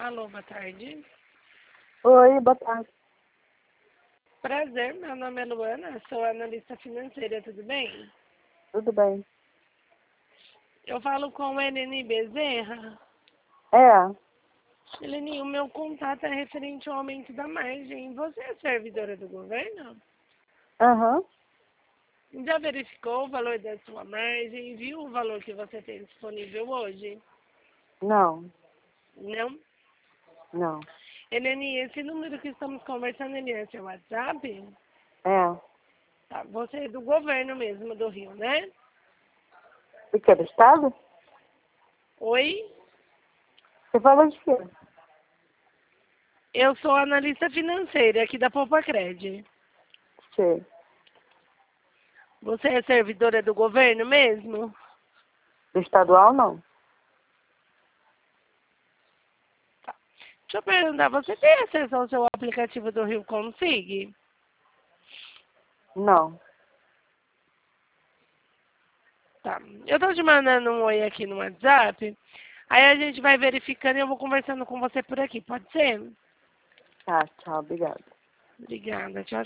Alô, boa tarde. Oi, boa tarde. Prazer, meu nome é Luana, sou analista financeira, tudo bem? Tudo bem? Eu falo com Eleni Bezerra. É, Eleni, o meu contato é referente ao aumento da margem. Você é servidora do governo? aham, Já verificou o valor da sua margem? Viu o valor que você tem disponível hoje? não, Não? não, Eleni, esse número que estamos conversando, ele é seu WhatsApp? é. Tá, você é do governo mesmo do Rio, né? O que, do Estado? Oi? Você falou de quê? Eu sou analista financeira aqui da Popacred. Sei. Você é servidora do governo mesmo? Do estadual, não. Deixa eu perguntar, você tem acesso ao seu aplicativo do Rio Config? Não. Tá. Eu tô te mandando um oi aqui no WhatsApp. Aí a gente vai verificando e eu vou conversando com você por aqui, pode ser? Tá, tchau, obrigada. Obrigada, tchau.